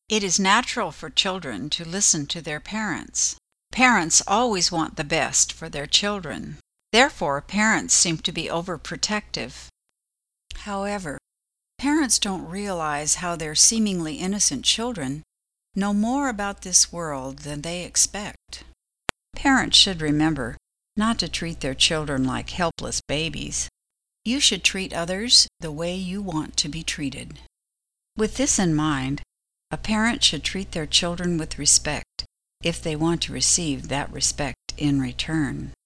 It is natural for children to listen to their parents. Parents always want the best for their children. Therefore, parents seem to be overprotective. However, parents don't realize how their seemingly innocent children know more about this world than they expect. Parents should remember not to treat their children like helpless babies. You should treat others the way you want to be treated. With this in mind, a parent should treat their children with respect if they want to receive that respect in return.